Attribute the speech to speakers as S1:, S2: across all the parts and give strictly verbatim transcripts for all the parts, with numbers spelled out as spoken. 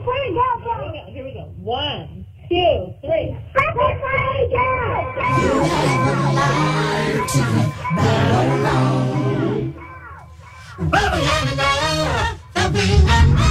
S1: Free Girl Day.
S2: Here we go. Here we go. One, two, three.
S1: Happy Free Girl Day.
S3: You never lied to me, but alone. Baby, I'm there, baby, I'm there.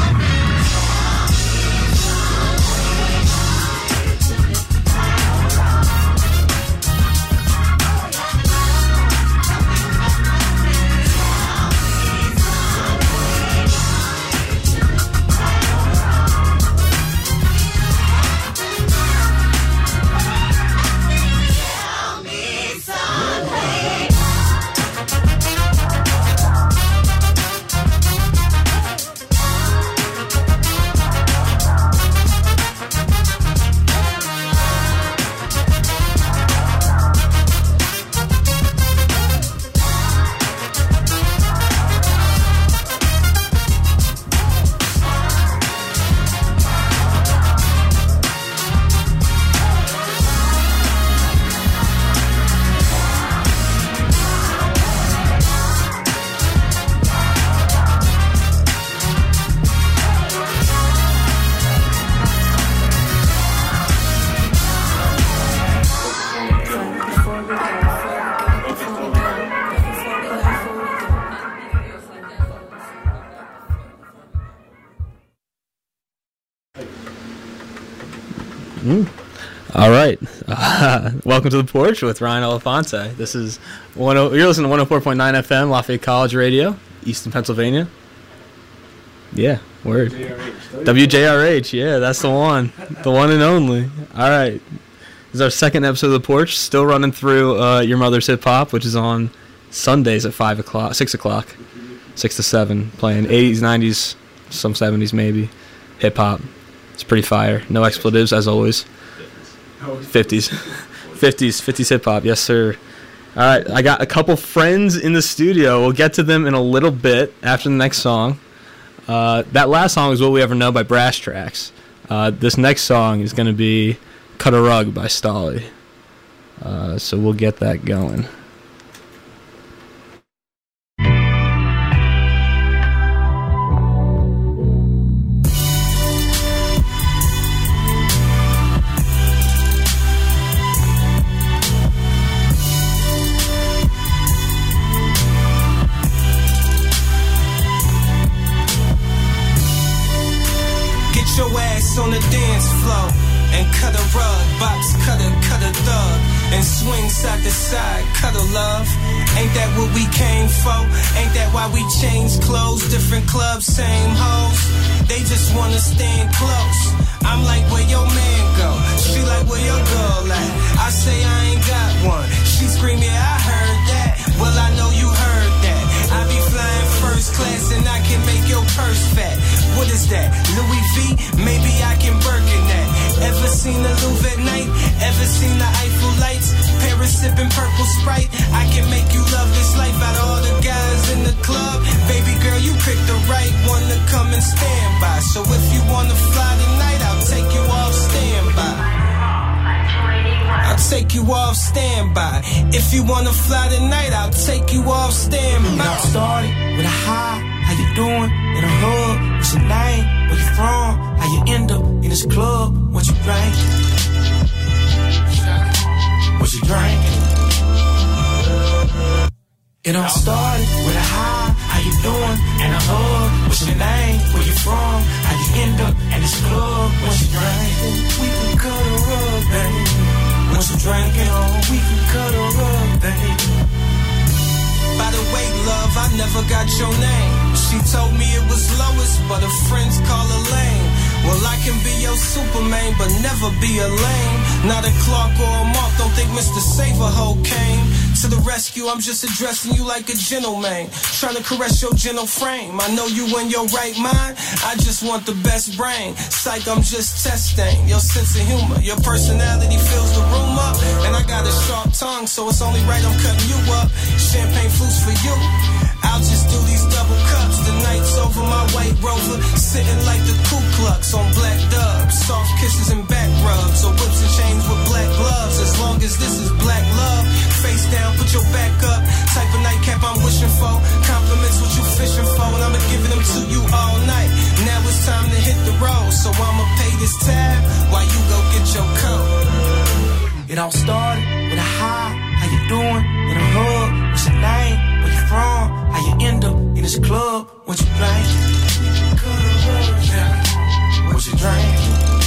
S4: Mm. All right. Uh, welcome to the porch with Ryan Elefante. This is one. You're listening to one oh four point nine F M, Lafayette College Radio, Easton, Pennsylvania. Yeah, word. W J R H. Yeah, that's the one, the one and only. All right. This is our second episode of the porch. Still running through uh, Your Mother's Hip Hop, which is on Sundays at five o'clock, six o'clock, six to seven, playing eighties, nineties, some seventies maybe, hip hop. It's pretty fire. No expletives, as always. fifties. fifties. fifties hip-hop. Yes, sir. All right. I got a couple friends in the studio. We'll get to them in a little bit after the next song. Uh, that last song is Will We Ever Know by Brass Tracks. Uh, this next song is going to be Cut a Rug by Stolly. Uh, so we'll get that going.
S5: Your ass on the dance floor and cut a rug, box cutter, cut a thug, and swing side to side, cut a love. Ain't that what we came for? Ain't that why we changed clothes? Different clubs, same hoes. They just wanna stand close. I'm like, where your man go? She like, where your girl at? I say I ain't got one. She scream, yeah, I heard that. Well, I know you heard that. I be flying first class and I can make your purse fat. What is that? Louis V? Maybe I can Birkin that. Ever seen the Louvre at night? Ever seen the Eiffel lights? Paris sipping purple Sprite. I can make you love this life out of all the guys in the club. Baby girl, you picked the right one to come and stand by. So if you wanna fly tonight, I'll take you off standby. I'll take you off standby. If you wanna fly tonight, I'll take you off standby. Got started with a high. How you doing? In a hood. What's your name? Where you from? How you end up in this club? What you drink? What you drink? It all started with a high. How you doing? In a hood. What's your name? Where you from? How you end up in this club? What you drink? We can cut a rug, baby. What you drinking? We can cut a rug, baby. By the way, love, I never got your name. She told me it was Lois, but her friends call her lame. Well, I can be your Superman, but never be a lame. Not a Clark or a Mark, don't think Mister Saverho came to the rescue. I'm just addressing you like a gentleman, trying to caress your gentle frame. I know you in your right mind, I just want the best brain. Psych, I'm just testing your sense of humor. Your personality fills the room up, and I got a sharp tongue, so it's only right I'm cutting you up. Champagne flutes for you, I'll just do these double cups. The night's over my white Rover, sitting like the Ku Klux on black dubs. Soft kisses and back rubs, or whips and chains with black gloves. As long as this is black love, face down, put your back up. Type of nightcap I'm wishing for. Compliments what you fishing for, and I'ma give them to you all night. Now it's time to hit the road, so so I'ma pay this tab while you go get your coat. It all started with a hi, how you doing? In a hug, what's your name? Where you from? How you end up in this club? What you drink? What you drink?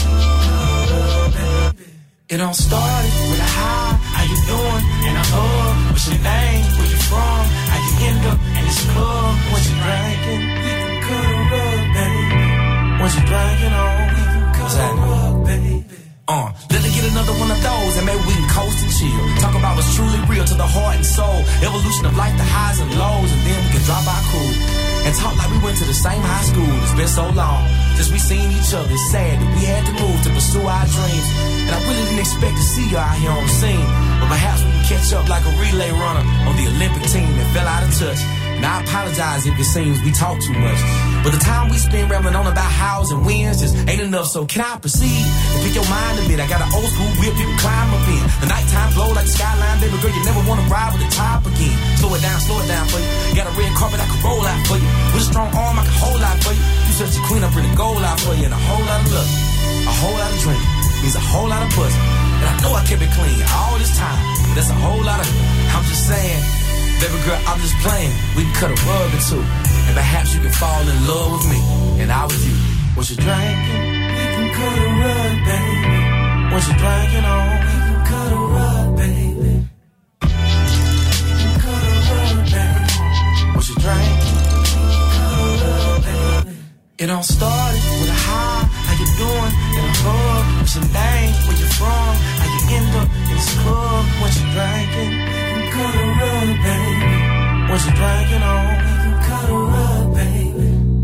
S5: It all started with a hi, how you doing? In a hug, what's your name? Where you from? How you end up in this club? What you drinking? We can cut a rug, baby. What you drinking on? We can cut a rug, baby. Uh, let me get another one of those and maybe we can coast and chill. Talk about what's truly real to the heart and soul. Evolution of life, the highs and lows, and then we can drop our cool. And talk like we went to the same high school. It's been so long since we seen each other. It's sad that we had to move to pursue our dreams. And I really didn't expect to see you out here on the scene. But perhaps we can catch up like a relay runner on the Olympic team that fell out of touch. And I apologize if it seems we talk too much. But the time we spend rambling on about hows and wins just ain't enough. So can I proceed and pick your mind a bit? I got an old school whip you can climb up in. The nighttime glow like the skyline, baby girl, you never wanna ride with the top again. Slow it down, slow it down for you. Got a red carpet I can roll out for you. With a strong arm I can hold out for you. You such a queen, I bring the gold out for you. And a whole lot of love, a whole lot of drink means a whole lot of pussy. And I know I kept it clean all this time. But that's a whole lot of, I'm just saying, baby girl, I'm just playing. We can cut a rug or two, and perhaps you can fall in love with me, and I with you. What you drinking? We can cut a rug, baby. What you drinking on? We can cut a rug, baby. We can cut a rug, baby. What you drinking? We can cut a rug, baby. It all started with a hi, how you doing? In a hug, what's your name? Where you from? How you end up in this club? What you drinking? We can cut a rug, baby. What you drinking on? We can cut a rug, baby.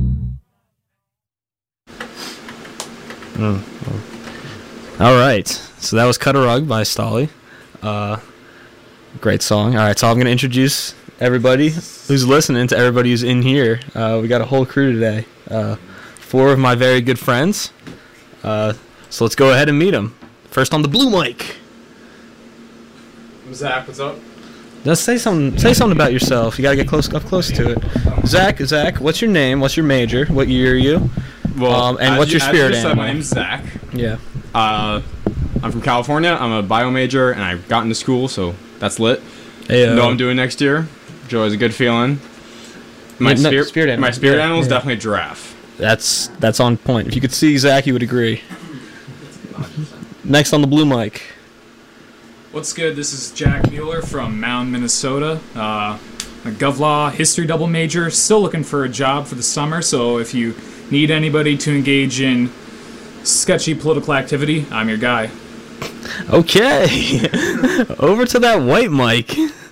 S4: Mm. All right, so that was "Cut a Rug" by Stolly. Uh, great song. All right, so I'm gonna introduce everybody who's listening to everybody who's in here. Uh, we got a whole crew today. Uh, four of my very good friends. Uh, so let's go ahead and meet them. First on the blue mic.
S6: I'm Zach. What's up?
S4: Just say something. Say something about yourself. You gotta get close up close to it. Zach, Zach, what's your name? What's your major? What year are you?
S6: Well,
S4: um, and
S6: as
S4: what's
S6: you,
S4: your spirit
S6: as you said,
S4: animal?
S6: my name's Zach.
S4: Yeah.
S6: Uh, I'm from California. I'm a bio major, and I got into school, so that's lit.
S4: Hey, uh,
S6: know what I'm doing next year. Joy is a good feeling. My
S4: Yeah, no,
S6: spirit,
S4: spirit animal.
S6: my spirit
S4: Yeah,
S6: animal is
S4: yeah.
S6: definitely a giraffe.
S4: That's that's on point. If you could see Zach, you would agree. Next on the blue mic.
S7: What's good? This is Jack Mueller from Mound, Minnesota. Uh, a GovLaw history double major. Still looking for a job for the summer, so if you need anybody to engage in sketchy political activity, I'm your guy.
S4: Okay. Over to that white mic.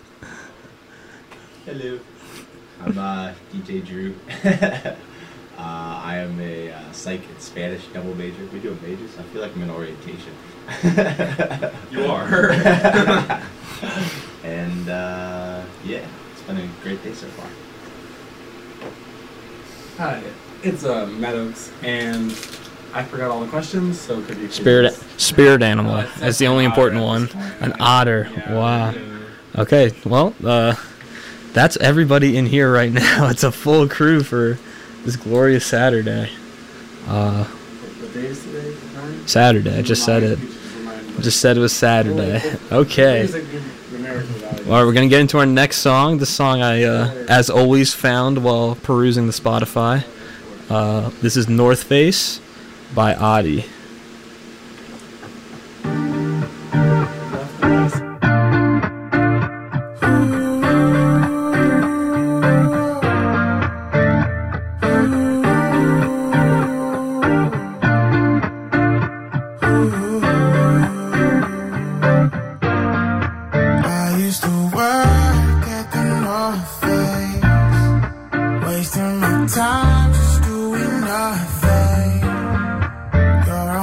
S8: Hello, I'm uh, D J Drew. uh, I am a uh, psych and Spanish double major. We do majors. I feel like I'm in orientation.
S6: You are.
S8: And uh, yeah, it's been a great day so far.
S9: Hi, it's uh, Maddox, and I forgot all the questions, so could you please...
S4: Spirit spirit animal.
S9: Uh,
S4: That's the only important one. An otter.
S9: Yeah,
S4: Wow.
S9: yeah.
S4: Okay. Well, uh, that's everybody in here right now. It's a full crew for this glorious Saturday. Uh,
S9: What day is today? Ryan?
S4: Saturday. I just said it. I just said it was Saturday. Okay. All right, we're gonna get into our next song. The song I, uh, as always, found while perusing the Spotify. Uh, this is North Face by Adi.
S5: I used to work at the North Face, wasting my time just doing nothing. You're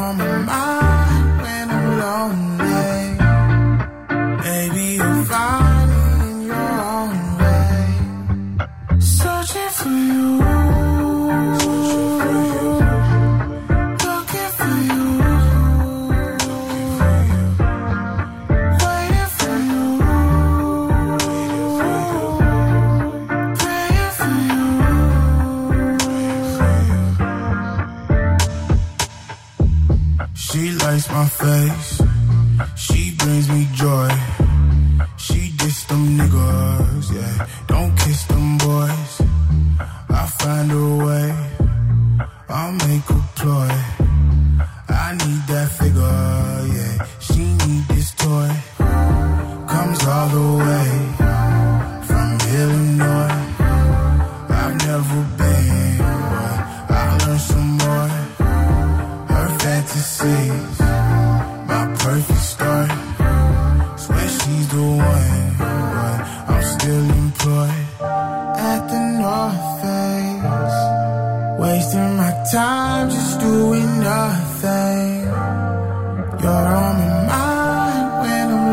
S3: She likes my face. She brings me joy. She diss them niggas, yeah. Don't kiss them boys. I'll find a way. I'll make a ploy. I need that figure, yeah. She need this toy. Comes all the way from Illinois. I've never been, but I'll learn some more. Her fantasies, my perfect start. Swear she's the one, but I'm still employed at the North Face, wasting my time just doing nothing. You're on my mind when I'm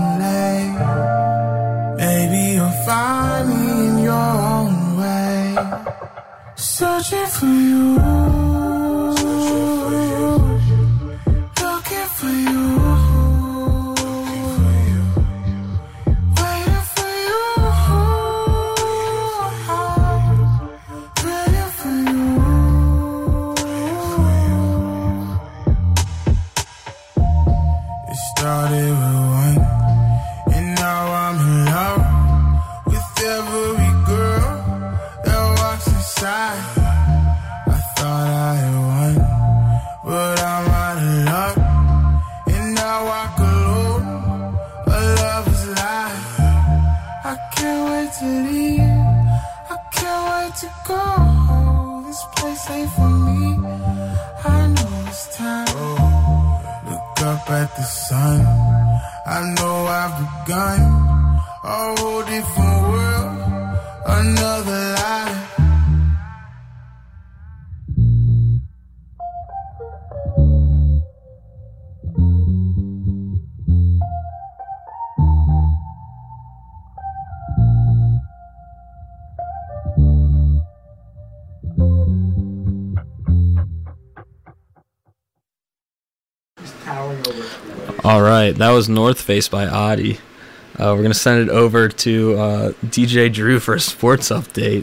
S3: lonely. Maybe you'll find me in your own way. Searching for you, looking for you. Started with one, and now I'm in love with every girl that walks inside. I thought I had won, but I'm out of luck, and now I walk alone. A lover's life. I can't wait to leave. I can't wait to go. This place ain't for me. I know it's time. Look up at the sun. I know I've begun a whole different world, another life.
S4: All right, that was North Face by Adi. Uh, we're gonna send it over to uh, D J Drew for a sports update.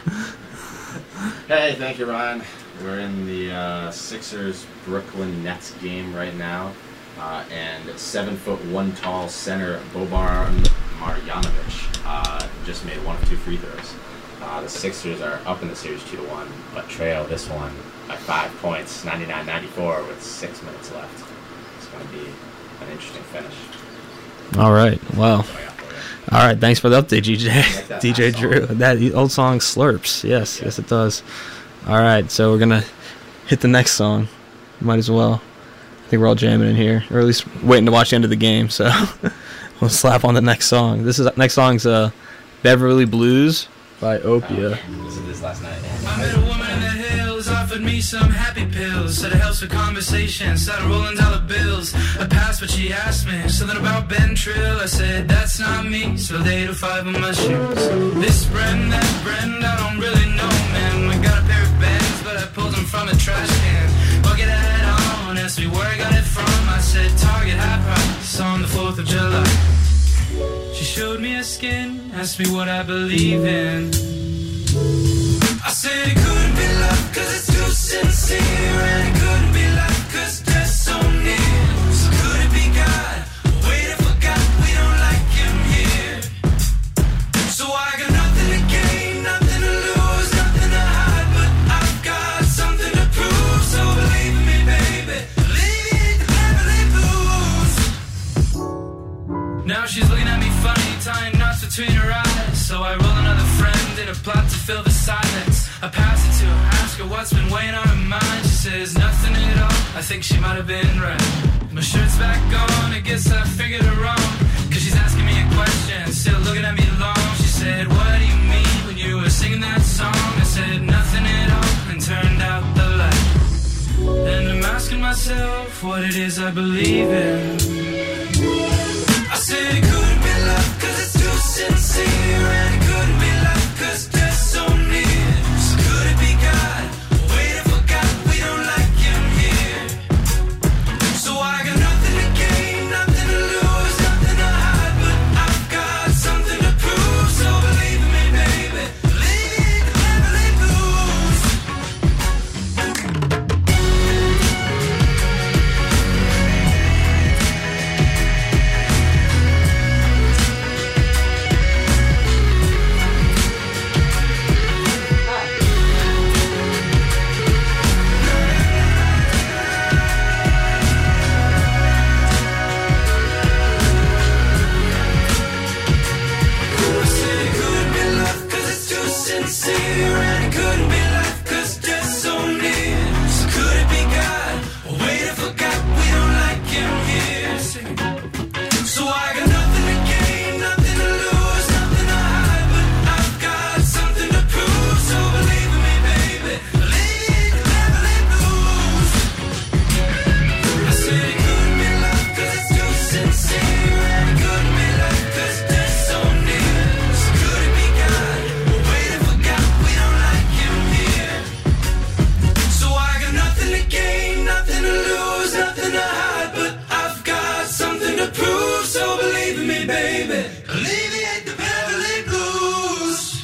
S8: Hey, thank you, Ryan. We're in the uh, Sixers Brooklyn Nets game right now, uh, and seven foot one tall center Boban Marjanovic uh, just made one of two free throws. Uh, the Sixers are up in the series two to one, but trail this one by five points, ninety-nine ninety-four, with six minutes left. It's going to be an interesting finish.
S4: All right, well, all right. Thanks for the update, D J. Like D J Drew. That old song slurps. Yes, yeah. Yes, it does. All right, so we're gonna hit the next song. Might as well. I think we're all jamming in here, or at least waiting to watch the end of the game. So we'll slap on the next song. This is next song's uh, "Beverly Blues" by Opia.
S8: Oh, listened to this last night.
S5: I met a woman in the hills, offered me some happy pills. Said it helps with conversation, started rolling dollar bills. I passed what she asked me, something about Ben Trill. I said, that's not me, so they to five of my shoes. This brand, that brand, I don't really know, man. I got a pair of Benz, but I pulled them from a trash can. Bucket hat on, asked me where I got it from. I said, Target high price on the fourth of July. She showed me her skin, asked me what I believe in. I said it couldn't be love cause it's too sincere, and it couldn't be love cause death's so near. So could it be God? Wait, I forgot we don't like him here. So I got nothing to gain, nothing to lose, nothing to hide, but I've got something to prove. So believe in me, baby, believe me, ain't the Beverly Blues. Now she's looking at me funny, tying knots between her eyes. So I roll another friend in a plot to fill the silence. I pass it to her, ask her what's been weighing on her mind. She says nothing at all, I think she might have been right. My shirt's back on, I guess I figured her wrong, cause she's asking me a question, still looking at me long. She said, what do you mean when you were singing that song? I said nothing at all, and turned out the light. And I'm asking myself what it is I believe in. I said it couldn't be love cause it's too sincere, and it couldn't be love cause death's so near. So could it be God? Wait, I forgot we don't like him here. So I got nothing to gain, nothing to lose, nothing to hide, but I've got something to prove. So believe in me, baby, believe me, ain't the Beverly Blues. nothing to hide, but I've got something to prove. So believe in me, baby. Alleviate the Beverly Blues.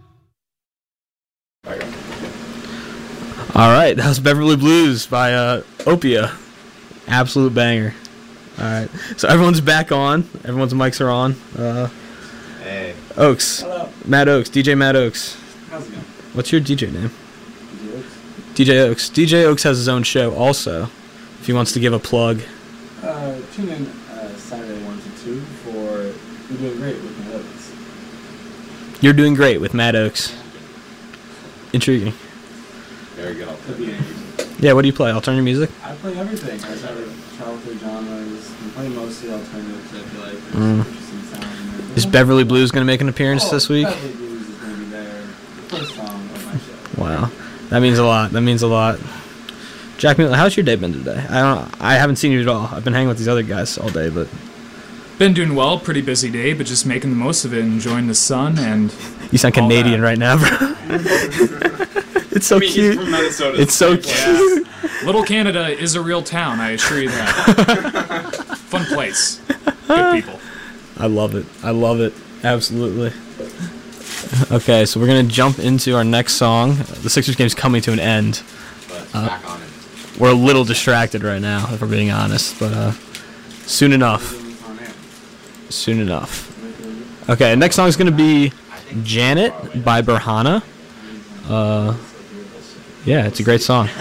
S4: All right, that was Beverly Blues by uh, Opia. Absolute banger. All right, so everyone's back on. Everyone's mics are on. Uh,
S8: Hey.
S4: Oaks.
S9: Hello.
S4: Matt Oaks. D J Matt Oaks.
S9: How's it going?
S4: What's your D J name?
S9: D J Oaks.
S4: D J Oaks. D J Oaks has his own show also, if he wants to give a plug.
S9: Uh, tune in uh, Saturday one to two for You're Doing Great with Matt Oaks.
S4: You're doing great with Matt Oaks. Intriguing.
S8: Very good.
S9: Could be anything.
S4: Yeah, what do you play? Alternative music?
S9: I play everything. I try to travel through genres. I'm playing mostly alternatives. I feel like there's
S4: Mm.
S9: interesting sound in there.
S4: Is Beverly Blues going to make an appearance
S9: Oh,
S4: this week?
S9: Beverly Blues is going to be there. The first song of my show.
S4: Wow, that means a lot. That means a lot. Jack Miller, how's your day been today? I don't. I haven't seen you at all. I've been hanging with these other guys all day, but
S7: Been doing well, pretty busy day, but just making the most of it, enjoying the sun, and
S4: you sound
S7: all
S4: Canadian
S7: that.
S4: right now, bro. It's so
S6: I mean,
S4: cute.
S6: he's from Minnesota.
S4: It's so
S6: Same place.
S4: cute.
S7: Little Canada is a real town, I assure you that. Fun place. Good people.
S4: I love it. I love it. Absolutely. Okay, so we're gonna jump into our next song. The Sixers game's coming to an end.
S8: But
S4: Uh,
S8: back on it.
S4: We're a little distracted right now, if we're being honest, but uh, soon enough. Soon enough. Okay, next song is gonna be Janet by Berhana. Uh, yeah, it's a great song.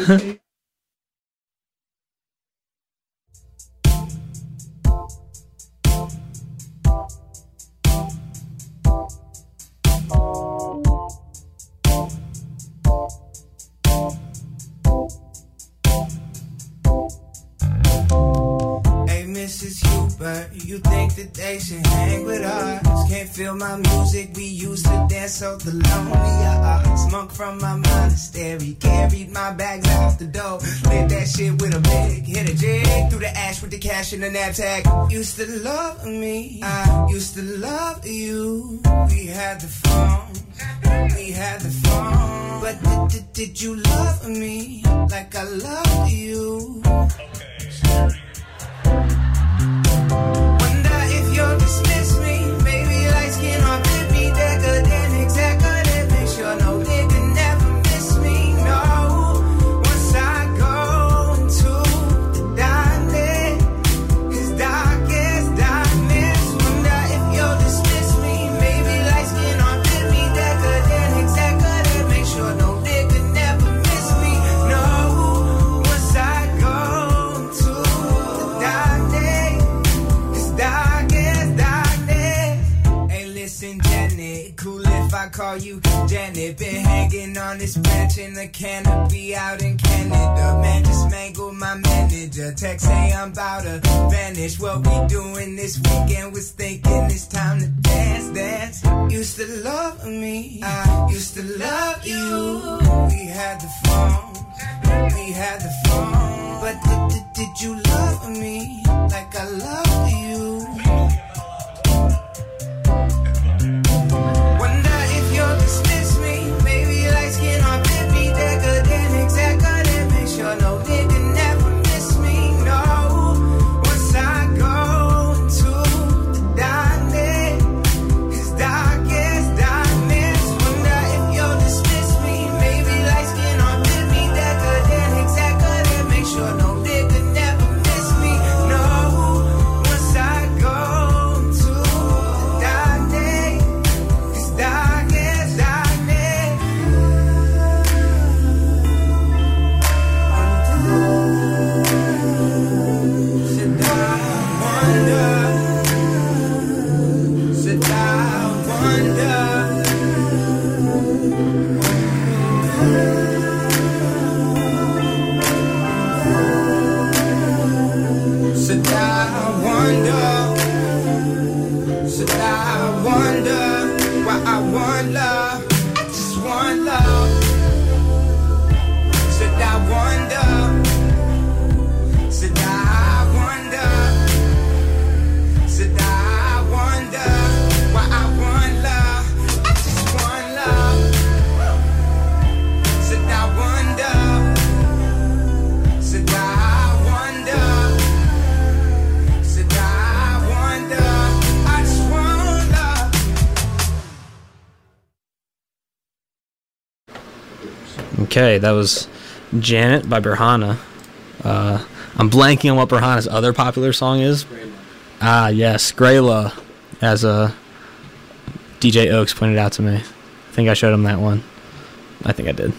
S5: Hey, Missus Hubert, you think that they should hang with us? Can't feel my music, we used to dance so the lonely. Smoke from my monastery, carried my bags out the door. Lit that shit with a big, hit a jig through the ash with the cash in the knapsack. Used to love me, I used to love you. We had the phone, we had the phone. But did, did, did you love me like I loved you? Wonder if you'll dismiss me. Maybe light skin or fit me, decadent, executive. Make sure no nigga never miss me. No, once I go into the darkness, his darkest darkness. Wonder if you'll dismiss me. Maybe light skin or fit me, decadent, executive. Make sure no nigga never miss me. No, once I go into the darkness. Darkest darkness. Hey, listen, Janet. Cool if I call you Janet. Been hanging on this bench in the canopy out in Canada. Man, just mangled my manager. Text say I'm about to vanish. What we doing this weekend was thinking it's time to dance, dance. Used to love me. I used to love you. We had the phone. We had the phone. But did, did, did you love me like I love you? Wonder if you'll dismiss me. Maybe light skin or fit me, decadent, executive. Make sure no nigga never miss me. No, once I go into the darkness, his darkest darkness. Wonder if you'll dismiss me. Maybe light skin or fit me, decadent, executive.
S4: Okay, that was Janet by Berhana. Uh, I'm blanking on what Berhana's other popular song is. Ah, yes, Grayla, as a D J Oaks pointed out to me. I think I showed him that one. I think I did.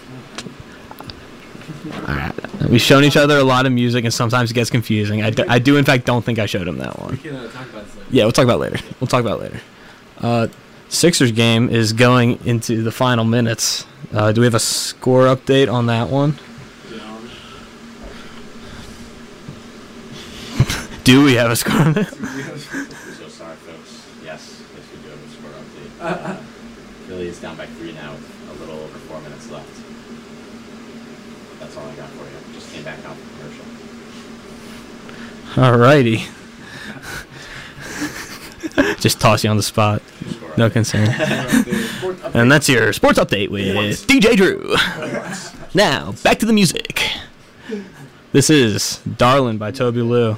S4: All right. We've shown each other a lot of music, and sometimes it gets confusing. I do, I do in fact, don't think I showed him that one.
S9: We can uh, talk about this later.
S4: Yeah, we'll talk about it later. We'll talk about it later. Uh, Sixers game is going into the final minutes. Uh, do we have a score update on that one? Do we have a score on that?
S8: I'm so sorry, folks. Yes, yes, we do have a score update. Philly is down by three now with a little over four minutes left. That's all I got for you. Just came back out from commercial.
S4: Alrighty. Just toss you on the spot. No concern. And that's your sports update with D J Drew. Now, back to the music. This is Darlin' by Toby Lou.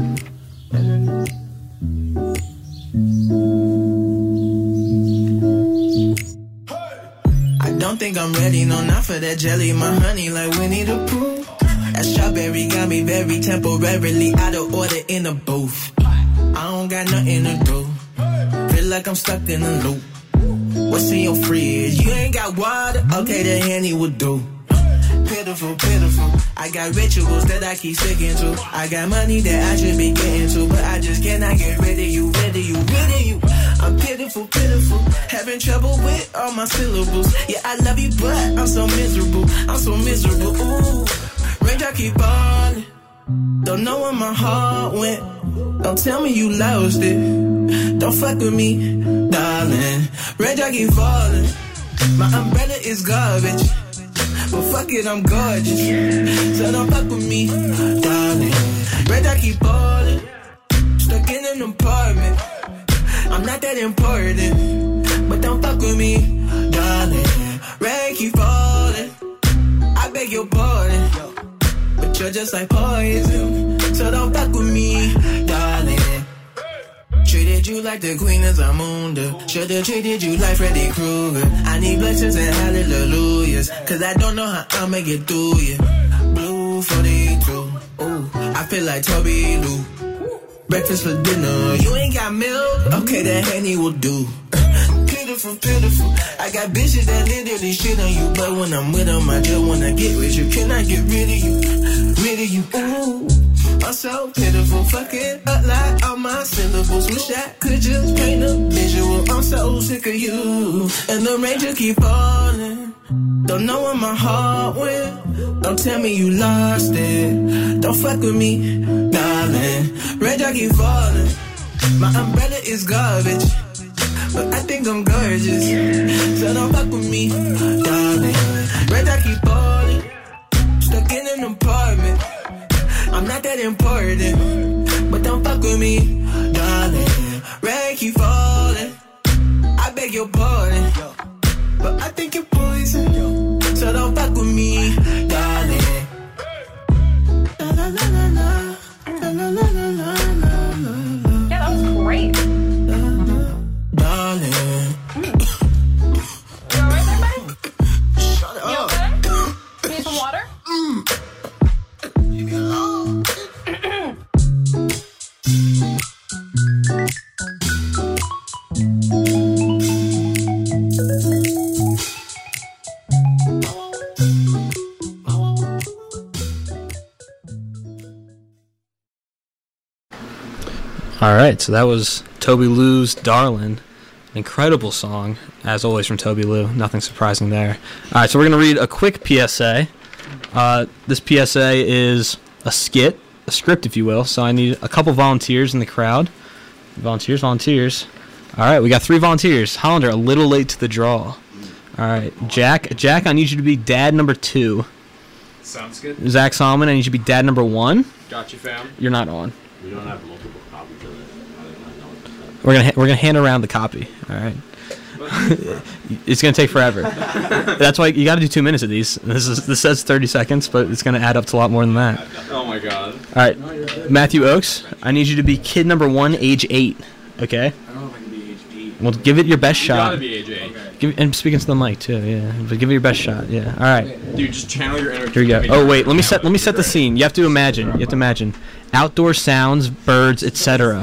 S5: I don't think I'm ready, no, not for that jelly. My honey like Winnie the Pooh. That strawberry got me very temporarily out of order in the booth. I don't got nothing to do. Feel like I'm stuck in a loop. What's in your fridge? You ain't got water? Okay, the Henny will do. Pitiful, pitiful. I got rituals that I keep sticking to. I got money that I should be getting to, but I just cannot get rid of you, rid of you, rid of you. I'm pitiful, pitiful. Having trouble with all my syllables. Yeah, I love you, but I'm so miserable. I'm so miserable. Ooh, range I keep falling. Don't know where my heart went. Don't tell me you lost it. Don't fuck with me, darling. Range I keep falling. My umbrella is garbage. But fuck it, I'm gorgeous. So don't fuck with me, darling. Red, I keep falling. Stuck in an apartment. I'm not that important. But don't fuck with me, darling. Red, keep falling. I beg your pardon. But you're just like poison. So don't fuck with me, darling. Treated you like the queen of Zamunda. Should've treated you like Freddy Krueger. I need blessings and hallelujahs. Cause I don't know how I'ma get through you. Blue forty-two. Ooh, I feel like Toby Lou. Breakfast for dinner. You ain't got milk? Okay, that Henny will do. Pitiful, pitiful. I got bitches that literally shit on you. But when I'm with them, I just wanna get with you. Can I get rid of you? Rid of you. Ooh. I'm so pitiful, fucking up like all my syllables. Wish I could just paint a visual. I'm so sick of you. And the rain just keep falling. Don't know where my heart went. Don't tell me you lost it. Don't fuck with me, darling. Rain just keep falling. My umbrella is garbage. But I think I'm gorgeous. So don't fuck with me, darling. Rain just keep falling. Stuck in an apartment. I'm not that important, but don't fuck with me, darling. Rain keep falling. I beg your pardon, but I think you're poison. So don't fuck with me, darling. La la la la la, la la la la la la.
S10: Yeah, that was great.
S5: Darling.
S10: You alright there, buddy?
S5: Shut
S10: You
S5: up.
S10: okay? Need some water?
S5: Mm. Leave me alone.
S4: All right, so that was Toby Lou's Darlin'. An incredible song, as always, from Toby Lou. Nothing surprising there. All right, so we're going to read a quick P S A. Uh, this P S A is a skit, a script, if you will. So I need a couple volunteers in the crowd. Volunteers, volunteers. All right, we got three volunteers. Hollander, a little late to the draw. All right, Jack, Jack, I need you to be dad number two.
S7: Sounds good.
S4: Zach Solomon, I need you to be dad number one.
S6: Got you, fam.
S4: You're not on.
S8: We don't have multiple copies of it. I don't know.
S4: We're gonna ha- we're gonna hand around the copy. All right. It's gonna take forever. That's why you got to do two minutes of these. This is this says thirty seconds, but it's gonna add up to a lot more than that.
S6: Oh my god.
S4: All right, Matthew Oakes, I need you to be kid number one, age eight. Okay.
S9: I don't know if I can be age eight.
S4: Well, give it your best
S6: You
S4: shot.
S6: gotta be age eight.
S9: Okay.
S4: Give, and speaking to the mic too, yeah. But give it your best shot, yeah. All right.
S6: Dude, just channel your energy.
S4: Here we go. Oh wait, let me set let me set the scene. You have to imagine. You have to imagine outdoor sounds, birds, et cetera.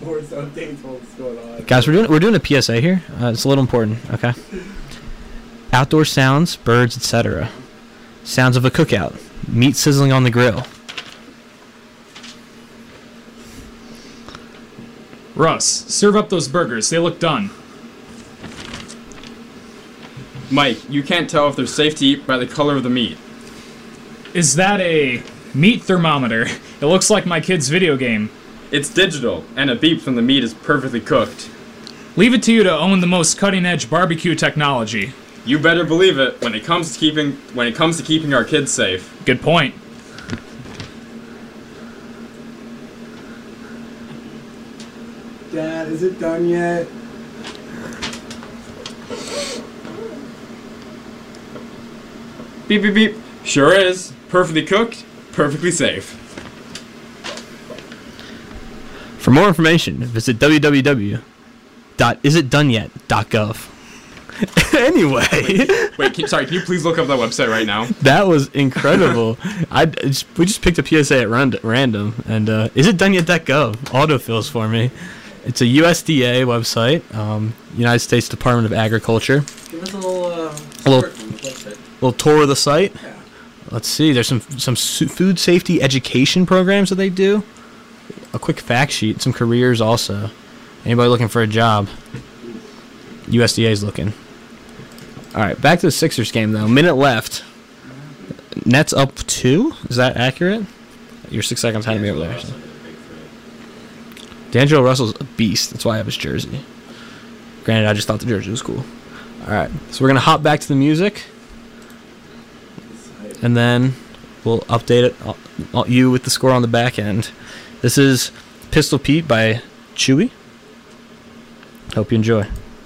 S4: Guys, we're doing we're doing a P S A here. Uh, it's a little important. Okay. Outdoor sounds, birds, et cetera. Sounds of a cookout. Meat sizzling on the grill.
S7: Russ, serve up those burgers. They look done.
S6: Mike, you can't tell if they're safe to eat by the color of the meat.
S7: Is that a meat thermometer? It looks like my kid's video game.
S6: It's digital, and it beeps when the meat is perfectly cooked.
S7: Leave it to you to own the most cutting-edge barbecue technology.
S6: You better believe it when it comes to keeping when it comes to keeping our kids safe.
S7: Good point.
S9: Dad, is it done yet?
S6: Beep beep beep. Sure is. Perfectly cooked, perfectly safe.
S4: For more information, visit w w w dot is it done yet dot gov. Anyway.
S6: Wait, wait can, sorry, can you please look up that website right now?
S4: That was incredible. I just, we just picked a P S A at rand- random, and uh, is it done yet dot gov autofills for me. It's a U S D A website, um, United States Department of Agriculture.
S9: Give us a little, uh,
S4: a little,
S9: website.
S4: little tour of the site.
S9: Yeah.
S4: Let's see. There's some some su- food safety education programs that they do. A quick fact sheet. Some careers also. Anybody looking for a job? U S D A is looking. All right, back to the Sixers game though. Minute left. Nets up two. Is that accurate? You're six seconds ahead of me over there. So. D'Angelo Russell's a beast. That's why I have his jersey. Granted, I just thought the jersey was cool. All right, so we're gonna hop back to the music, and then we'll update it. I'll, I'll, you with the score on the back end. This is Pistol Pete by Chewy. Hope you enjoy.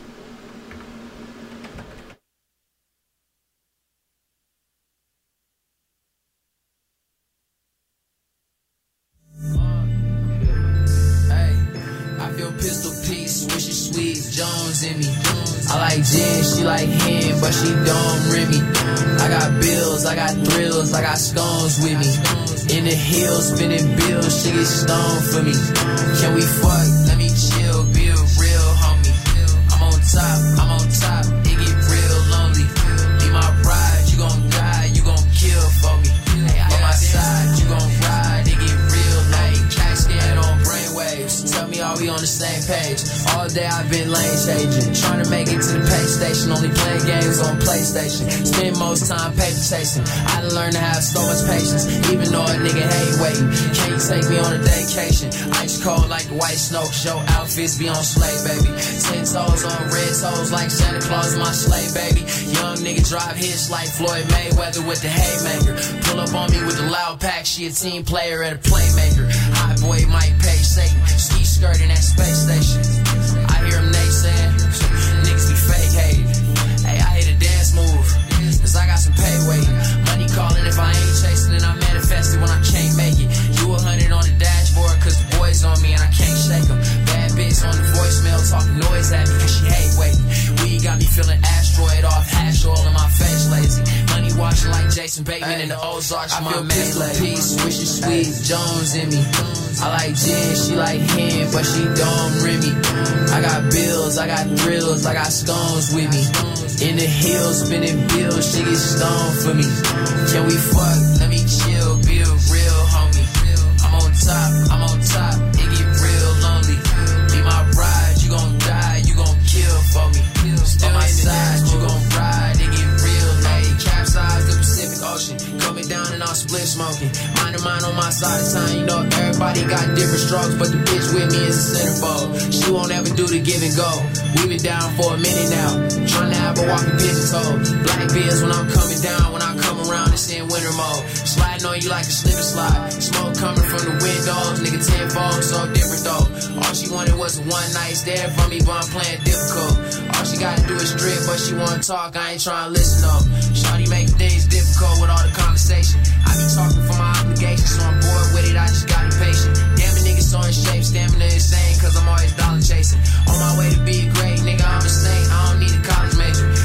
S5: I like gin, she like hen, but she don't rim me. I got bills, I got thrills, I got scones with me. In the hills, spinning bills, she get stoned for me. Can we fuck? Let me chill, be a real homie. I'm on top, I'm on top, it get real lonely. Be my bride, you gon' die, you gon' kill for me. On my side, you gon' ride, it get real late. Cash scan on brainwaves, tell me are we on the same page? All day I've been lane changing, trying to make it to the pay station, only playing games on PlayStation. Spend most time paper chasing. I done learned to have so much patience, even though a nigga hate waiting. Can't take me on a vacation. Ice cold like the white snow. Show outfits be on sleigh, baby. Ten toes on red toes like Santa Claus in my sleigh, baby. Young nigga drive hits like Floyd Mayweather with the haymaker. Pull up on me with the loud pack. She a team player and a playmaker. Hot boy Mike Page Satan. Ski skirt in that space station. I hear him naysaying. Niggas be fake hating. Hey, I hit a dance move, cause I got some pay waiting. Money calling if I ain't chasing, and I manifest it when I can't make it. You a hundred on the dashboard, cause the boys on me and I can't shake them. Bad bitch on the voicemail talking noise at me cause she hate waiting. We got me feeling asteroid off, hash oil in my face lazy. Money watching like Jason Bateman in the Ozarks. I feel my peace, wishin' sweet Jones in me. I like gin, she like hen, but she don't rim me. I got bills, I got thrills, I got scones with me. In the hills, spinning bills, she get stoned for me. Can we fuck? Let me chill, be a real homie. I'm on top, I'm on top, it get real lonely. Be my bride, you gon' die, you gon' kill for me. On my side, you gon' ride, it get real late. Capsize the Pacific Ocean, coming down and all split smoking. Mind of mine on my side of town, you know everybody got different strokes, but the bitch with me is a centerfold. She won't ever do the give and go. We been down for a minute now, trying to have a walking pigeon toe. Black beers when I'm coming down, when I come around, it's in winter mode. Sliding on you like a slip and slide. Smoke coming from the windows, nigga tenfold, so different though. All she wanted was a one night stand from me, but I'm playing difficult. All she gotta do is drip, but she wanna talk, I ain't trying to listen though. Shawty make things difficult with all the conversation. I be talking for my obligation, so I'm bored with it, I just got impatient. Damn, a nigga so in shape, stamina insane, cause I'm always dollar chasing. On my way to be a great nigga, I'm a saint, I don't need a college major.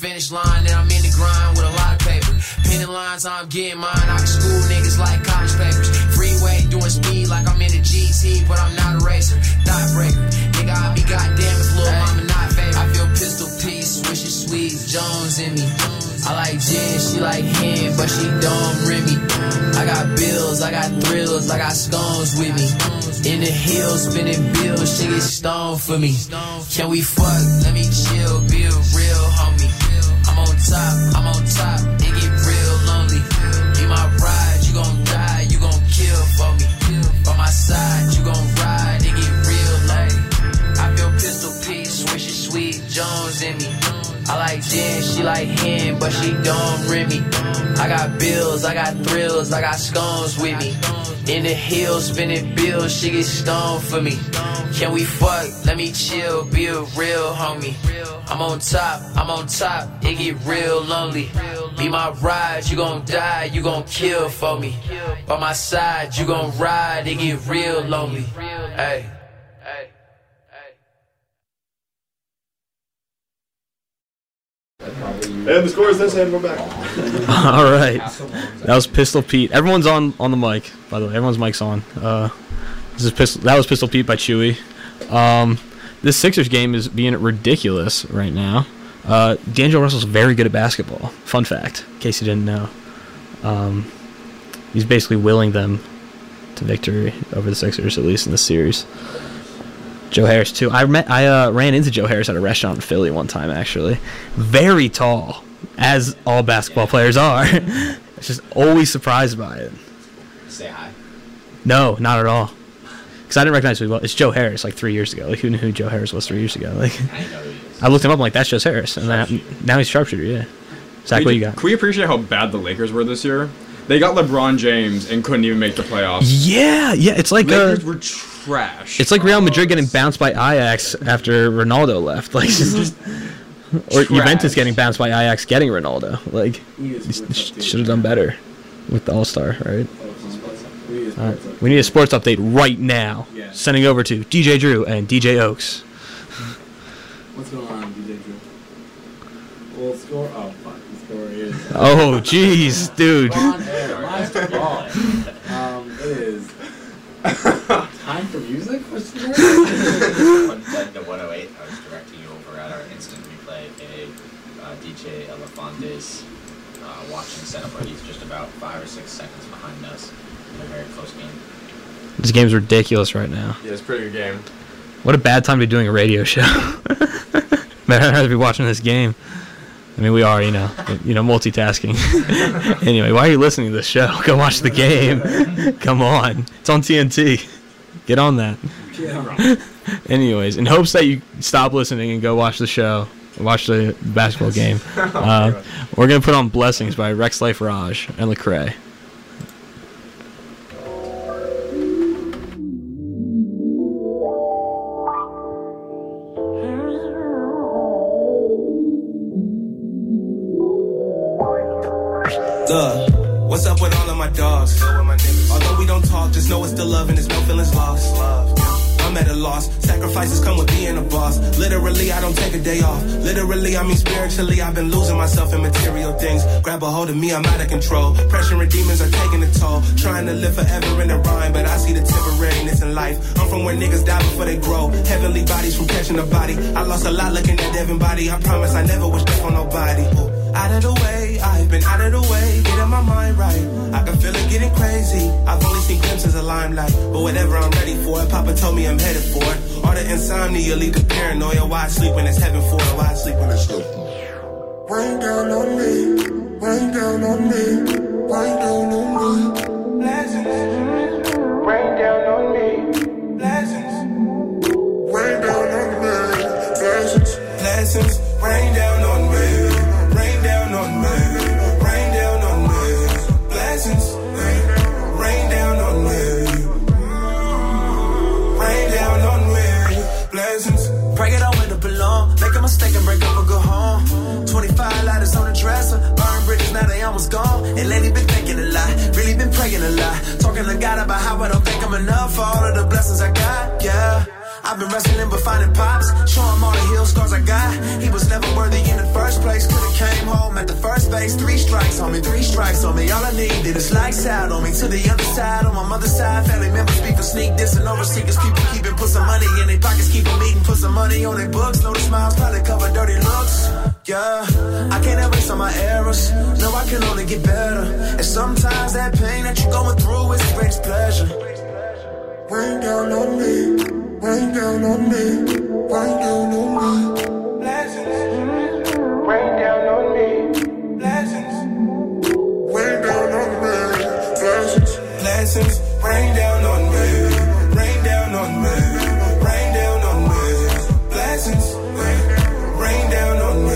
S11: finish line, then I'm in the grind with a lot of paper. Pinning lines, I'm getting mine. I can school niggas like college papers. Freeway doing speed like I'm in a G T, but I'm not a racer. Thought breaker, nigga, I be goddamn if little mama not favorite. I feel pistol Pete, swishy sweet Jones in me. I like gin, she like hen, but she don't rim me. I got bills, I got thrills, I got scones with me. In the hills, spinning bills, she get stoned for me. Can we fuck? Let me chill, be a real homie. I'm on top, I'm on top, it get real lonely. Be my ride, you gon' die, you gon' kill for me. By my side, you gon' ride, it get real lonely. I feel pistol Pete, swishy sweet Jones in me. I like gin, she like hen, but she don't rim me. I got bills, I got thrills, I got scones with me. In the hills, spinning bills, she get stoned for me. Can we fuck? Let me chill, be a real homie. I'm on top, I'm on top, it get real lonely. Be my ride, you gon' die, you gon' kill for me. By my side, you gon' ride, it get real lonely. Hey.
S12: And the score is this, and we're back.
S4: All right, that was Pistol Pete. Everyone's on on the mic, by the way. Everyone's mic's on. Uh, this is Pistol. That was Pistol Pete by Chewy. Um, this Sixers game is being ridiculous right now. Uh, D'Angelo Russell's very good at basketball. Fun fact, in case you didn't know. Um, he's basically willing them to victory over the Sixers, at least in this series. Joe Harris too. I met. I uh, ran into Joe Harris at a restaurant in Philly one time. Actually, very tall, as all basketball players are. It's just always surprised by it.
S8: Say hi.
S4: No, not at all. Because I didn't recognize who he was. It's Joe Harris. Like three years ago. Like who knew who Joe Harris was three years ago? Like
S8: I know who he is.
S4: I looked him up. I'm like, that's Joe Harris, and then now he's sharpshooter. Yeah. Zach, what you got?
S6: Can we appreciate how bad the Lakers were this year? They got LeBron James and couldn't even make the playoffs.
S4: Yeah, yeah. It's like
S6: Lakers
S4: uh,
S6: were trash.
S4: It's like Real Madrid getting bounced by Ajax after Ronaldo left. Like, just, or
S6: Trash.
S4: Juventus getting bounced by Ajax getting Ronaldo. Like, should have done better with the All Star, right? Uh, we need a sports update right now.
S9: Yeah.
S4: Sending over to D J Drew and D J Oaks.
S9: What's going on, D J Drew? Well, score. Oh, fuck. The score is.
S4: Oh, jeez, dude.
S9: On air. Live to ball. Um, it is. Time for music? What's the
S8: one ten to one oh eight, I was directing you over at our instant replay, aka uh, D J Elefante's uh, watching setup where he's just about five or six seconds behind us in a very close game.
S4: This game's ridiculous right now.
S12: Yeah, it's a pretty good game.
S4: What a bad time to be doing a radio show. Man, I'd rather be watching this game. I mean, we are, you know, you know, multitasking. Anyway, why are you listening to this show? Go watch the game. Come on. It's on T N T. Get on that. Anyways, in hopes that you stop listening and go watch the show, watch the basketball game, uh, we're going to put on Blessings by Rex Life Raj and Lecrae.
S5: Uh, what's up with all of my dogs? Although we don't talk, just know it's still love and there's no feelings lost. I'm at a loss. Sacrifices come with being a boss. Literally, I don't take a day off. Literally, I mean spiritually, I've been losing myself in material things. Grab a hold of me, I'm out of control. Pressure and demons are taking a toll. Trying to live forever in a rhyme, but I see the temporariness in life. I'm from where niggas die before they grow. Heavenly bodies from catching a body. I lost a lot looking at Devin body. I promise I never wish death on nobody. Ooh. Out of the way, I've been out of the way, getting my mind right. I can feel it getting crazy. I've only seen glimpses of limelight, but whatever I'm ready for it. Papa told me I'm headed for it. All the insomnia lead to paranoia. Why I sleep when it's heaven for it? Why I sleep when it's sleep?
S3: Rain down on me, rain down on me, rain down on me.
S5: Blessings, rain down on me. Blessings,
S3: Rain down on me, blessings.
S5: blessings, rain down on me. Rain down on me, rain down on me. Blessings, rain down on me. Rain down on me. Blessings.
S13: Break it on where it belong. Make a mistake and break up or go home. twenty-five lighters on the dresser. Burn bridges, now they almost gone. And lately been thinking a lot. Really been praying a lot. Talking to God about how I don't think I'm enough for all of the blessings I got, yeah. I've been wrestling but finding pops. Show him all the heel scars I got. He was never worthy in the first place. Could've came home at the first base. Three strikes on me, three strikes on me. All I needed is lights out on me. To the other side, on my mother's side, family members speak for sneak this and overseekers. People keeping, put some money in their pockets, keep them eating, put some money on their books. Know the smiles probably cover dirty looks. Yeah, I can't erase all my errors. No, I can only get better. And sometimes that pain that you're going through is the greatest pleasure. Rain down on me, rain down on me, rain down on me. Blessings, rain down on me, blessings. Rain down on me, blessings, blessings. Rain down on me, rain down on me, rain down on me, blessings. Rain down on me,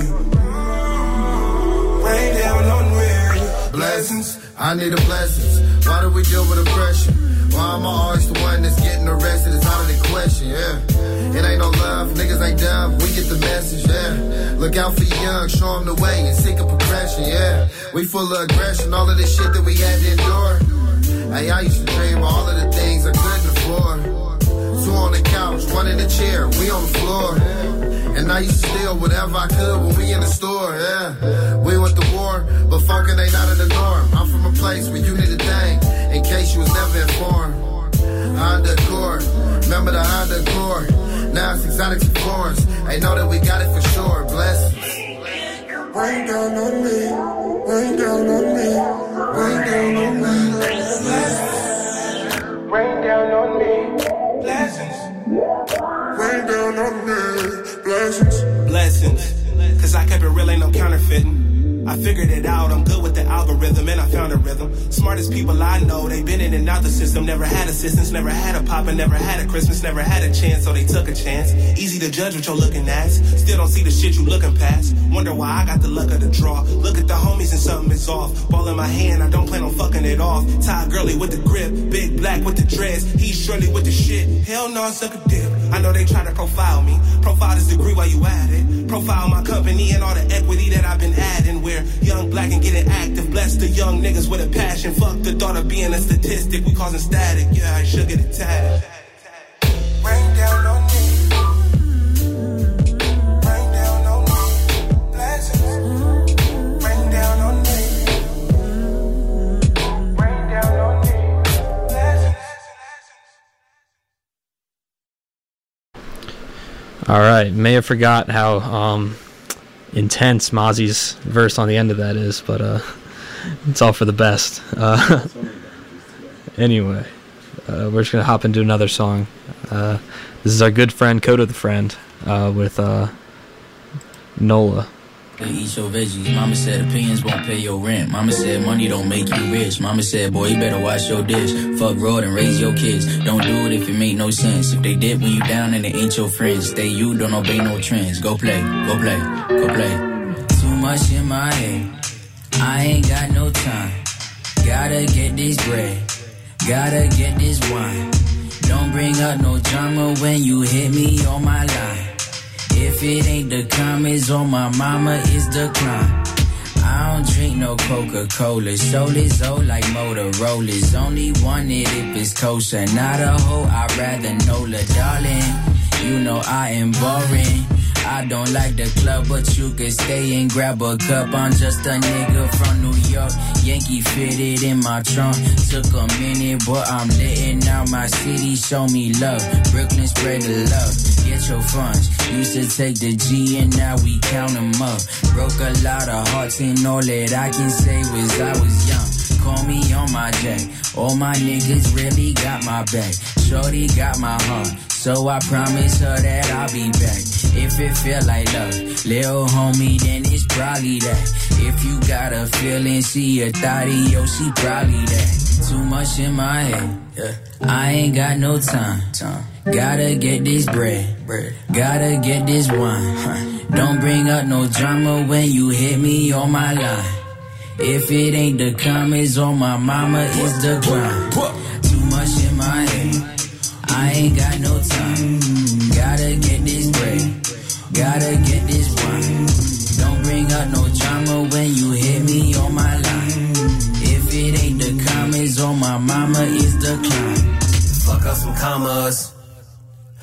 S13: rain down on me,
S3: blessings. I need the blessings. Why do we deal with oppression? Why am I always the one that's getting arrested? It's out of the question, yeah. It ain't no love, niggas ain't dumb, we get the message, yeah. Look out for your young, show them the way and seek a progression, yeah. We full of aggression, all of this shit that we had to endure. Hey, I used to dream of all of the things I couldn't afford. Two on the couch, one in the chair, we on the floor. And I used to steal whatever I could when we in the store, yeah. We went to war, but funkin' ain't out of the norm. I'm from a place where you need a thing, in case you was never informed. Honda Accord, remember the Honda Accord. Now it's exotics and foreigns. They know that we got it for sure, blessings. Rain down on me, rain down on me, rain down on me.
S13: Rain down on me, blessings.
S3: Rain down on me, blessings.
S13: Blessings, cause I kept it real, ain't no counterfeiting. I figured it out, I'm good with the algorithm, and I found a rhythm. Smartest people I know, they been in and out the system. Never had assistance, never had a pop, and never had a Christmas. Never had a chance, so they took a chance. Easy to judge what you're looking at. Still don't see the shit you looking past. Wonder why I got the luck of the draw. Look at the homies and something is off. Ball in my hand, I don't plan on fucking it off. Ty Gurley with the grip, Big Black with the dreads. He's Shirley with the shit. Hell no, suck a dip. I know they try to profile me. Profile this degree while you at it. Profile my company and all the equity that I've been adding. We're young, black, and getting active. Bless the young niggas with a passion. Fuck the thought of being a statistic. We causing static. Yeah, I should get it tatted.
S3: Rain down on me. Rain down on me. Blessings. Rain down on me. Rain down on me. Blessings.
S4: All right, may have forgot how um, intense Mozzie's verse on the end of that is, but uh, it's all for the best. Uh, anyway, uh, we're just gonna hop into another song. Uh, this is our good friend Coda the Friend uh, with uh, Nola.
S14: They eat your veggies. Mama said opinions won't pay your rent. Mama said money don't make you rich. Mama said, boy, you better wash your dish. Fuck road and raise your kids. Don't do it if it make no sense. If they did when you down and they ain't your friends. Stay you, don't obey no trends. Go play, go play, go play. Too much in my head. I ain't got no time. Gotta get this bread. Gotta get this wine. Don't bring up no drama when you hit me on my line. If it ain't the comments on my mama, it's the crime. I don't drink no Coca-Cola. Soul is old like Motorola's. Only want it if it's kosher. Not a hoe, I'd rather Nola. Darling, you know I am boring. I don't like the club, but you can stay and grab a cup. I'm just a nigga from New York. Yankee fitted in my trunk. Took a minute, but I'm letting out my city. Show me love. Brooklyn spread the love. Get your funds. Used to take the G and now we count them up. Broke a lot of hearts and all that I can say was I was young. Call me on my jack. All my niggas really got my back. Shorty got my heart. So I promise her that I'll be back. If it feel like love, little homie, then it's probably that. If you got a feeling, see a thotty, yo, she probably that. Too much in my head, yeah. I ain't got no time. Gotta get this bread, gotta get this wine. Don't bring up no drama when you hit me on my line. If it ain't the comments on my mama, it's the grind. Too much in my head. I ain't got no time. Gotta get this bread. Gotta get this wine. Don't bring up no drama when you hit me on my line. If it ain't the comments on my mama, it's the climb.
S13: Fuck up some commas.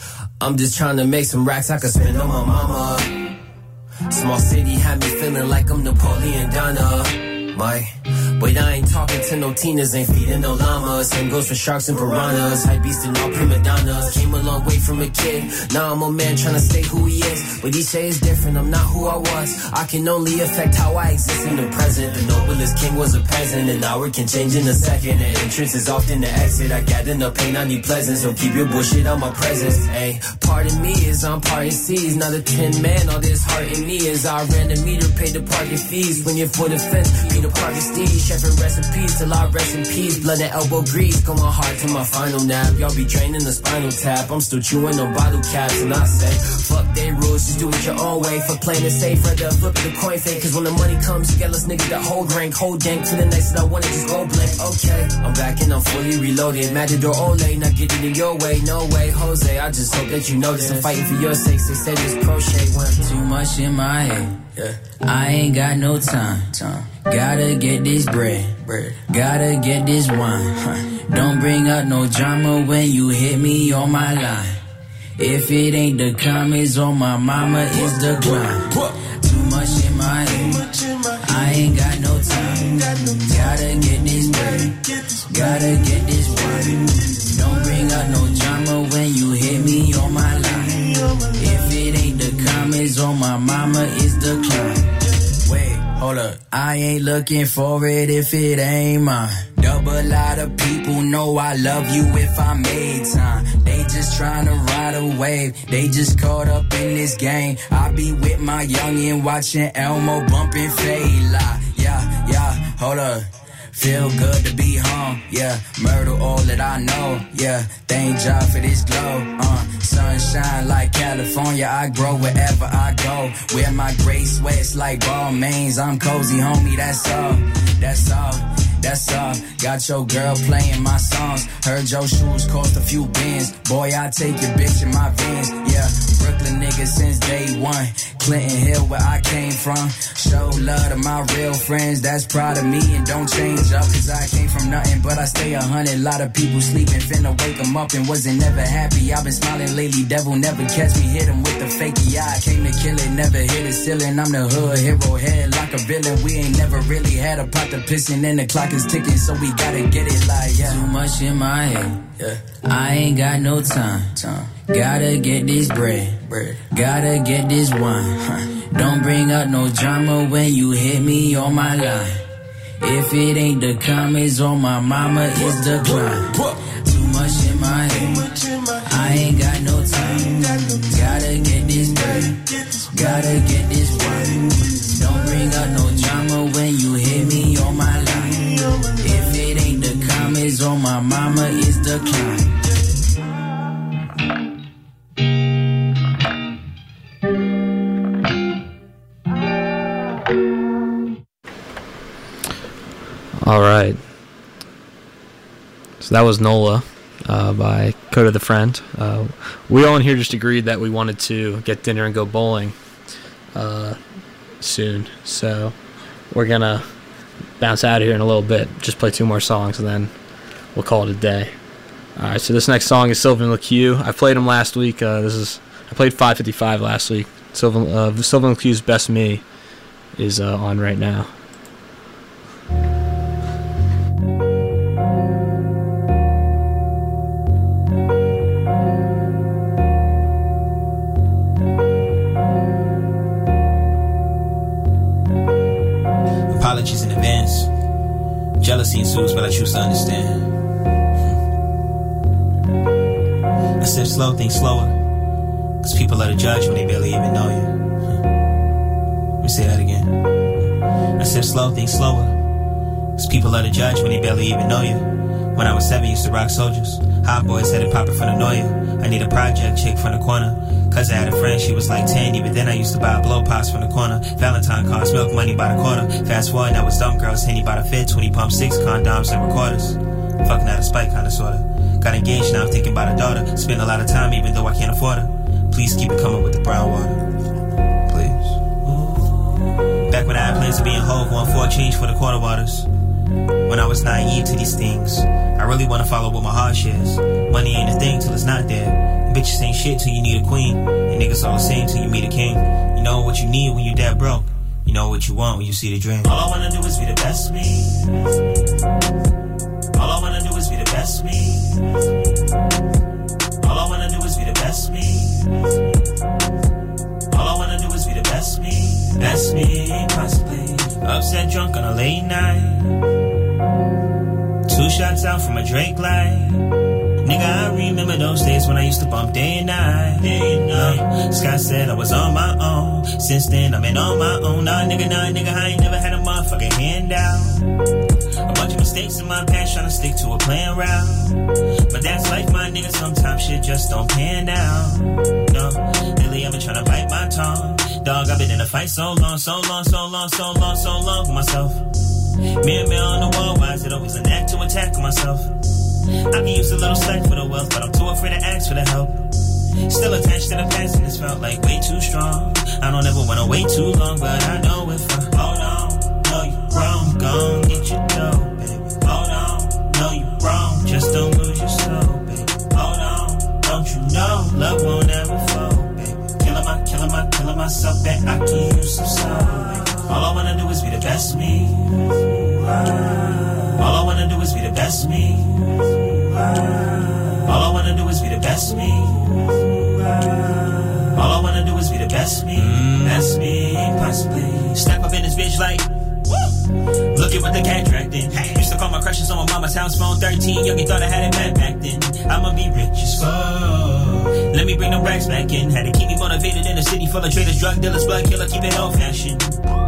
S11: I'm just trying to make some racks I can spend on my mama. Small city had me feeling like I'm Napoleon Donna. My, but I ain't talking to no teenagers, ain't feeding no llamas. Same goes for sharks and piranhas, high beast and all prima donnas. Came a long way from a kid, now I'm a man trying to stay who he is. But each day is different, I'm not who I was. I can only affect how I exist in the present. The noblest king was a peasant, an hour can change in a second. The entrance is often the exit, I gather no pain, I need pleasant. So keep your bullshit on my presence, ayy. Pardon me as I'm parting seas, not a tin man, all this heart in me as I ran the meter, paid the parking fees. When you're for the fence, the parking steed, chefing recipes till I rest in peace. Blood and elbow grease, going hard to my final nap. Y'all be draining the spinal tap. I'm still chewing on bottle caps, and I say, fuck they rules, just do it your own way. For playing it safe, rather flip the coin fake. Cause when the money comes, you get less niggas that hold rank, hold dank to the next that I wanna just go blank. Okay, I'm back and I'm fully reloaded. Matador Olay, not getting in your way, no way, Jose. I just hope that you notice I'm fighting for your sake. They say this crochet went
S14: too much in my head. Yeah. I ain't got no time. time. Gotta get this bread. bread. Gotta get this wine. Huh. Don't bring up no drama when you hit me on my line. If it ain't the comments on my mama, it's the grind. Too much in my head. I ain't got no time. Gotta get this bread. Gotta get this wine. Don't bring up no drama when you hit me on my line. If it ain't the comments on my mama, it's the climb. Wait, hold up. I ain't looking for it if it ain't mine. Double lot of people know I love you if I made time. They just trying to ride a wave. They just caught up in this game. I be with my youngin' watching Elmo bumping Fela. Yeah, yeah, hold up. Feel good to be home, yeah. Murder all that I know, yeah. Thank God for this glow, uh. Sunshine like California, I grow wherever I go. Wear my gray sweats like Balmains. I'm cozy, homie, that's all, that's all, that's all. Got your girl playing my songs. Heard your shoes cost a few bins. Boy, I take your bitch in my Vans, yeah. Brooklyn nigga since day one. Clinton Hill where I came from. Show love to my real friends that's proud of me and don't change up. Cause I came from nothing but I stay a hundred. Lot of people sleeping, finna wake them up and wasn't never happy. I've been smiling lately, devil never catch me. Hit him with the fakey eye. Came to kill it, never hit the ceiling. I'm the hood hero, head like a villain. We ain't never really had a pot to pissin' and the clock is ticking, so we gotta get it like, yeah. Too much in my head, yeah. I ain't got no time, time. Gotta get this bread, bread. Gotta get this wine, huh. Don't bring up no drama when you hit me on my line. If it ain't the comments on my mama, it's the grind. Too much in my head. I ain't got no time. Gotta get this bread. Gotta get this wine. Don't bring up no drama when you hit me on my line. If it ain't the comments on my mama, it's the climb.
S4: All right. So that was Nola uh, by Coda the Friend. Uh, we all in here just agreed that we wanted to get dinner and go bowling uh, soon. So we're going to bounce out of here in a little bit. Just play two more songs and then we'll call it a day. All right, so this next song is Sylvan LeCue. I played him last week. Uh, this is I played five fifty-five last week. Sylvan, uh, Sylvan LeCue's Best Me is uh, on right now.
S15: Apologies in advance. Jealousy ensues, but I choose to understand. I said slow, think slower. Cause people are to judge when they barely even know you. Let me say that again. I said slow, think slower. Cause people are to judge when they barely even know you. When I was seven, used to rock soldiers. Hot boys headed poppin' from the Noya. I need a project chick from the corner. Cause I had a friend, she was like ten. Even then I used to buy blow pops from the corner. Valentine cards, milk money by the quarter. Fast forward, now it's dumb girls, Henny by the fit. twenty pump six, condoms and recorders. Fucking out of spite, kinda sorta. Got engaged, now I'm thinking about a daughter. Spend a lot of time even though I can't afford her. Please keep it coming with the brown water. Please. Back when I had plans of being Hove, one four change for the quarter waters. When I was naive to these things, I really wanna follow what my heart shares. Money ain't a thing till it's not there. And bitches ain't shit till you need a queen. And niggas all the same till you meet a king. You know what you need when you that broke. You know what you want when you see the dream. All I wanna do is be the best me. All I wanna do is be the best me. All I wanna do is be the best me. All I wanna do is be the best me. Best me, possibly. Upset drunk on a late night. Two shots out from a Drake light. Nigga, I remember those days when I used to bump day and night. Day and night. Scott said I was on my own. Since then, I've been on my own. Nah, nigga, nah, nigga, I ain't never had a motherfucking handout. A bunch of mistakes in my past, trying to stick to a plan route. But that's life, my nigga. Sometimes shit just don't pan out. No, lately I've been trying to bite my tongue. Dog, I've been in a fight so long, so long, so long, so long, so long for myself. Me and me on the wall, why is it always an act to attack myself? I can use a little slack for the wealth, but I'm too afraid to ask for the help. Still attached to the past and it's felt like way too strong. I don't ever wanna wait too long, but I know if I hold on, know you wrong, gon' get your dough, baby. Hold on, know you wrong, just don't lose your soul, baby. Hold on, don't you know, love won't ever fold, baby. Killing my, killing my, killing myself, that I can use some soul, baby. All I wanna do is be the best me. All I wanna do is be the best me. All I wanna do is be the best me. All I wanna do is be the best me. Best me, possibly. Step up in this bitch like, woo! Look at what the cat dragged in. Used to call my crushes on my mama's house phone thirteen. Yogi thought I had it bad back then. I'ma be rich as fuck. Let me bring the racks back in. Had to keep me motivated in a city full of traders, drug dealers, blood killer, keep it old fashioned.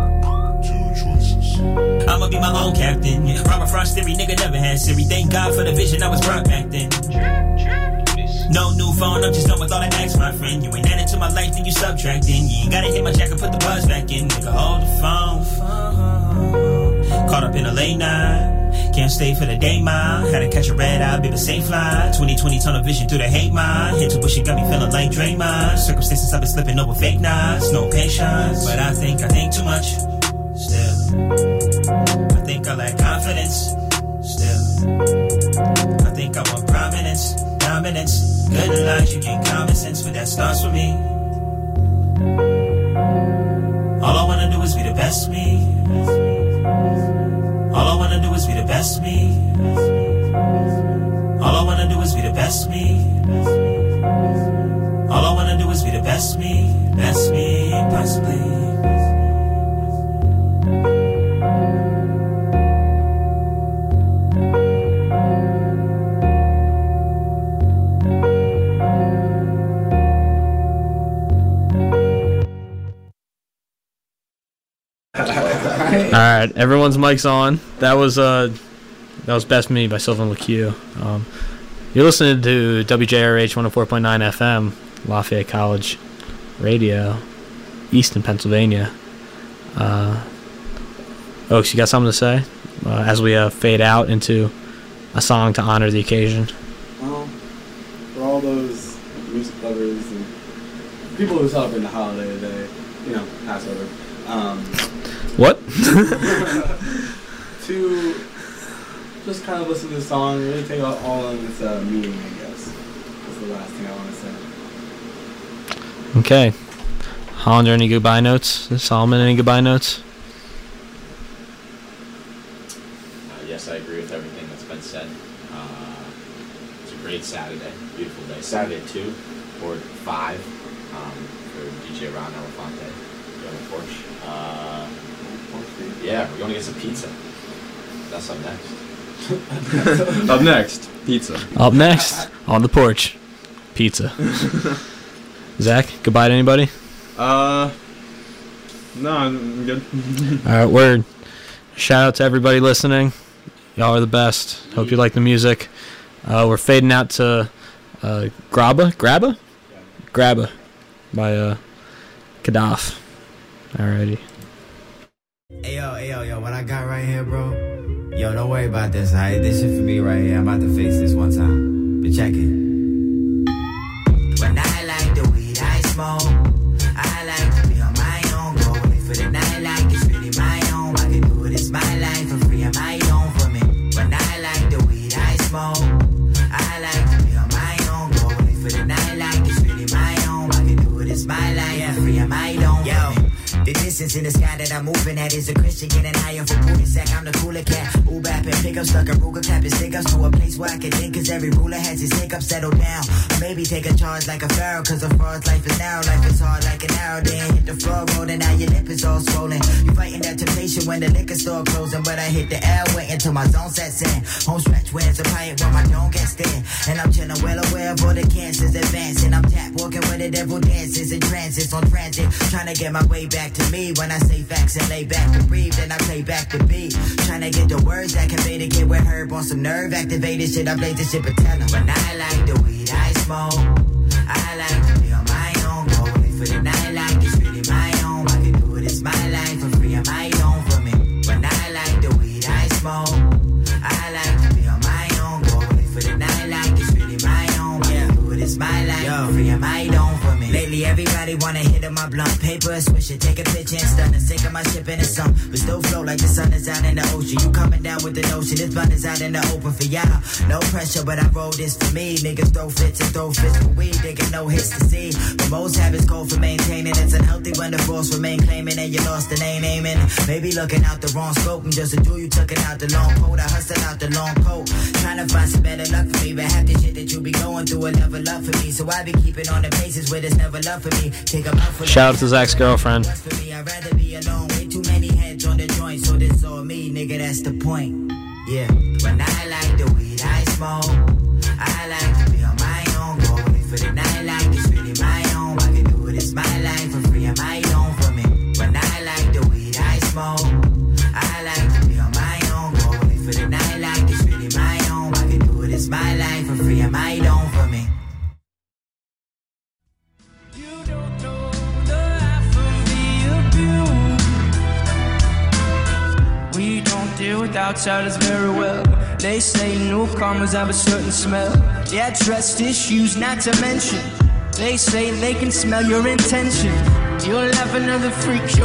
S15: I'ma be my own captain. Robert Frost theory, nigga never had Siri. Thank God for the vision I was brought back then. No new phone, I'm just done with all the acts, my friend. You ain't adding to my life, then you subtracting. You ain't gotta hit my jack and put the buzz back in. Nigga, hold the phone. Caught up in a late night. Can't stay for the day, mile. Had to catch a red eye, baby, safe fly. twenty twenty tunnel vision through the hate mine. Intuition got me feeling like Draymond. Circumstances I've been slipping over fake knives. No patience, but I think I think too much. Still, I think I lack confidence. Still, I think I want prominence, dominance, good logic and common sense, but that starts with me. All I wanna do is be the best me. All I wanna do is be the best me. All I wanna do is be the best me. All I wanna do is be the best me, best me, possibly.
S4: All right, everyone's mic's on. That was uh, that was Best Me by Sylvan LaCue. Um, you're listening to W J R H one oh four point nine F M, Lafayette College Radio, Easton, Pennsylvania. Uh, Oaks, you got something to say uh, as we uh, fade out into a song to honor the occasion?
S9: Um, for all those music lovers and people who celebrate the holiday today, you know, Passover. Um,
S4: what?
S9: to just kind of listen to the song, really take it all in its uh, meaning, I guess. That's the last thing I want to say.
S4: Okay. Hollander, any goodbye notes? Solomon, any goodbye notes?
S8: Uh, yes, I agree with everything that's been said. Uh, it's a great Saturday, beautiful day. Saturday at two or five um, for D J Ron Elefante on the porch. Uh, yeah, we're going to get some pizza. That's up next.
S6: Up next, pizza.
S4: Up next, on the porch, pizza. Zach, goodbye to anybody?
S6: Uh, no, I'm good.
S4: All right, word. Shout out to everybody listening. Y'all are the best. Hope you like the music. Uh, we're fading out to uh, Grabba? Grabba? Grabba by uh, Kadaf. Alrighty.
S16: Hey yo, hey yo, yo, what I got right here, bro? Yo, don't worry about this, alright? This shit for me right here. I'm about to fix this one time. But check it. When I like the weed I smoke, I like to be on my own. Go away for the night like it's really my own. I can do it, it's my life for free on my own. distance in the sky that I'm moving at is a Christian getting higher for booty sack. I'm the cooler cat. Ooh, bap and pick up, stuck a Ruger clapping stick ups to a place where I can think, cause every ruler has his hiccups. Settle down. Or maybe take a charge like a pharaoh, cause a fraud's life is narrow. Life is hard like an arrow. Then hit the floor rolling, now your lip is all swollen. You fighting that temptation when the liquor store closing, but I hit the air, wait until my zone sets in. Home stretch wins a pirate when my dome gets thin. And I'm chilling well aware of all the cancers advancing. I'm tap walking where the devil dances and transits on transit. Trying to get my way back to me when I say facts and lay back to breathe. Then I play back the beat. Trying to get the words that convey the kid with herb on some nerve activated shit. I blaze this shit, but tell 'em. When I like the weed I smoke, I like to be on my own. Go away for the night like it's really my own. I can do it, it's my life for free. I might own for me. When I like the weed I smoke, I like to be on my own. Go away for the night like it's really my own. I can do it, it's my life for free. I might own for me. Lately everybody wanna hit on my blunt paper, swish it, take a picture and stun the sink of my ship in the sun. But still flow like the sun is out in the ocean. You coming down with the notion, this blunt is out in the open for y'all. No pressure, but I roll this for me. Niggas throw fits and throw fits for weed. They get no hits to see. But most habits call for maintaining. It's unhealthy when the force remain claiming and you lost and ain't aiming. Maybe looking out the wrong scope. I'm just a dude, you took it out the long coat. I hustle out the long coat. Trying to find some better luck for me. But half the shit that you be going through will never love for me. So I be keeping on the bases where there's never love for me. Take a love for
S4: Shout out to Zach's girlfriend.
S16: for me. I'd rather be alone. Way too many heads on the joint. So this all me, nigga, that's the point. Yeah. When I like the weed I smoke, I like to be on my own. Go away for the night like it's really my own. I can do it, it's my life for free. I might own for me. When I like the weed I smoke, I like to be on my own. Go away for the night like it's really my own. I can do it, it's my life for free. I might own for me.
S5: We don't deal with outsiders very well. They say newcomers have a certain smell. Yeah, trust issues not to mention. They say they can smell your intention. You'll have another freak show.